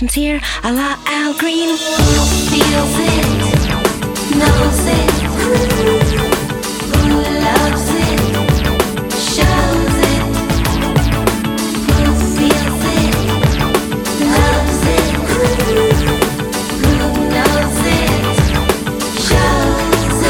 emotions here, a la Al Green. Who feels it, knows it, who loves it, shows it. Who feels it, loves it, who knows it, shows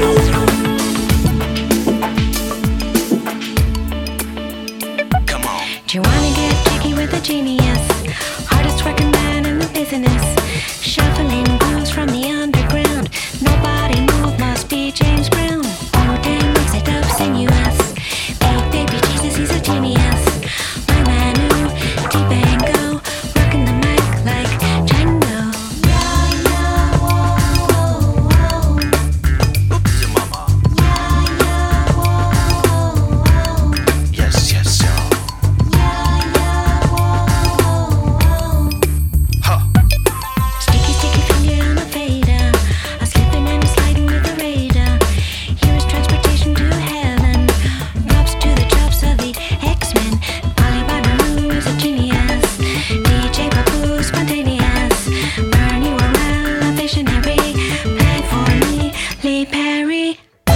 it. Come on. Do you wanna get jiggy with a genius? Hardest working man in the business. Shuffling grooves from the underground. Nobody moved, must be James Brown. Oh damn, makes it dope sinuous. Big baby Jesus, he's a genius. My man who deep and go, working the mic like Django. Yeah, yeah, whoa, whoa, whoa. Oops, your mama. Yeah, yeah, whoa, whoa. Yes, yes, yo. Huh. Sticky, sticky finger on the fader. A slipping and a sliding with the radar. Here is transportation to heaven. Props to the chops of the X-Men. Polly Badu is a genius. DJ Babu spontaneous. Bernie Worrell, a visionary. Play for me, Lee Perry.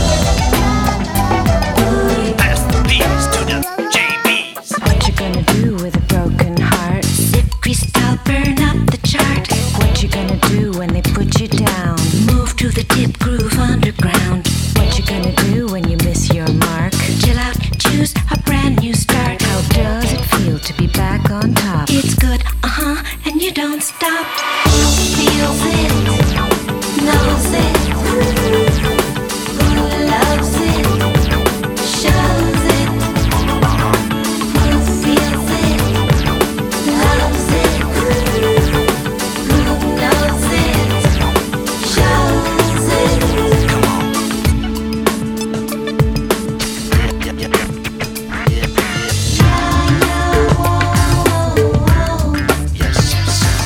Pass the peas to the JBs. What you gonna do with a broken heart? Sip crystal, burn up the chart. What you gonna do when they put you down? Move to the tip groove underground. What you gonna do when you miss your mark? Chill out, choose a brand new start. How does it feel to be back on top? It's good, and you don't stop. Who feels it, knows it, who loves it, shows it. Who feels it, loves it, who knows it, shows it. Come on. Yes, yes, yo.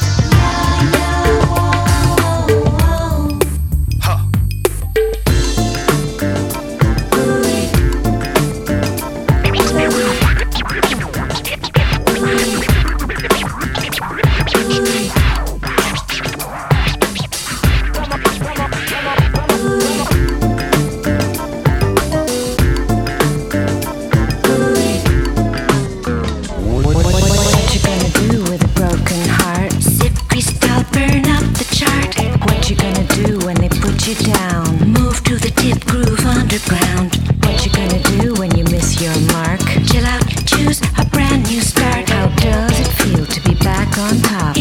Huh. What you gonna do with a broken heart? Sip crystal, burn up the chart. What you gonna do when they put you down? Move to the tip groove underground. What you gonna do when you miss your mark? Chill out, choose a brand new start. How does it feel to be back on top?